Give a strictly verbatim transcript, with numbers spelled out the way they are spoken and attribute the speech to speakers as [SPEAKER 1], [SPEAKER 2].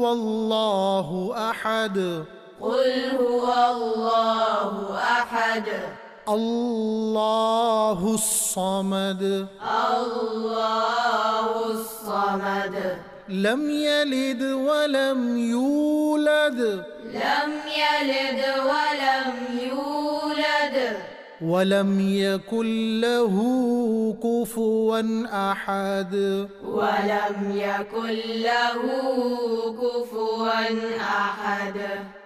[SPEAKER 1] هو الله أحد
[SPEAKER 2] قل هو الله أحد
[SPEAKER 1] الله الصمد
[SPEAKER 2] الله الصمد
[SPEAKER 1] لم يلد ولم يولد
[SPEAKER 2] لم يلد ولم يولد
[SPEAKER 1] ولم يكن له كفوا أحد
[SPEAKER 2] ولم يكن له كفوا أحد